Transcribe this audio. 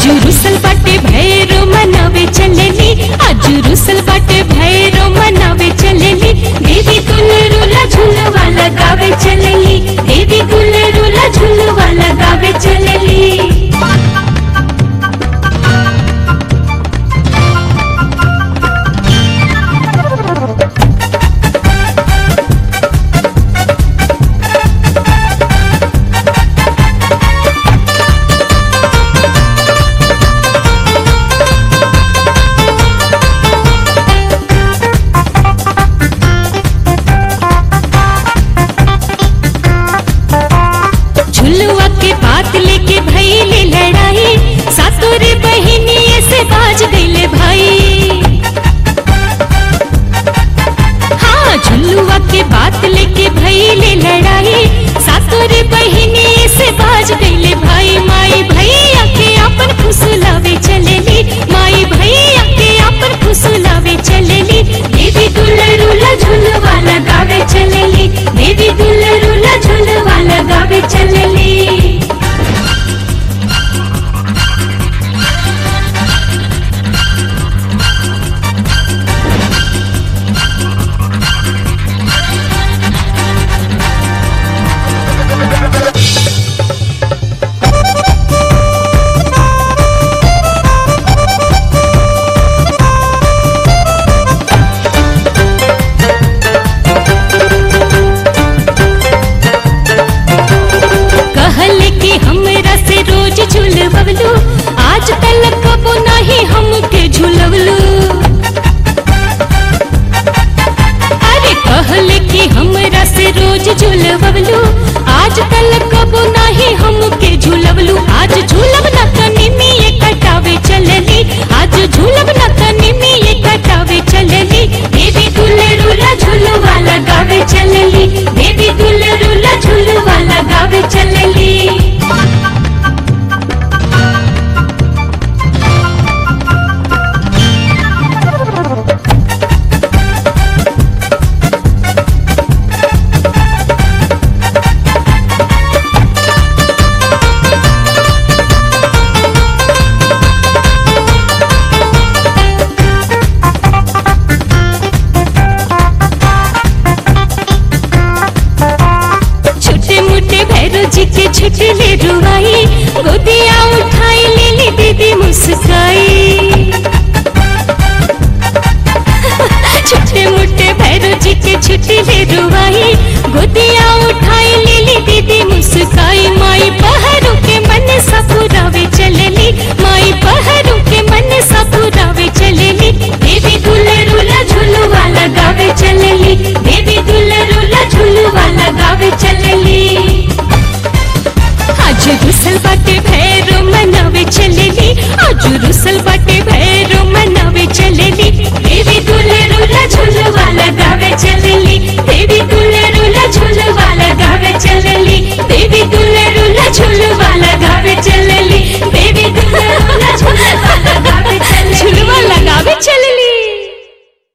आजू रुसल बाटे भैरो मनावे चलेली, आजू रुसल बाटे भैरो मनावे चलेली। देवी दुलरुला झुलवा लगावे चलेली, देवी दुलरुला झुलवा लगावे चलेली। झुलुआ के बात लेके भइले लड़ाई, सातोरे बहिनिये से बाज गइले भाई। हाँ झुलुआ के बात लेके भइले लड़ाई, सातोरे बहिनिये से बाज गइले भाई। माई भैया के अपन फुसलावे चलेली, माई भैया के अपन फुसलावे चलेली। देवी दुलरुला झुलवा लगावे चलेली, देवी दुलरुला झुलवा लगावे चलेली। कहले कि हमरा से रोज झुलवलू,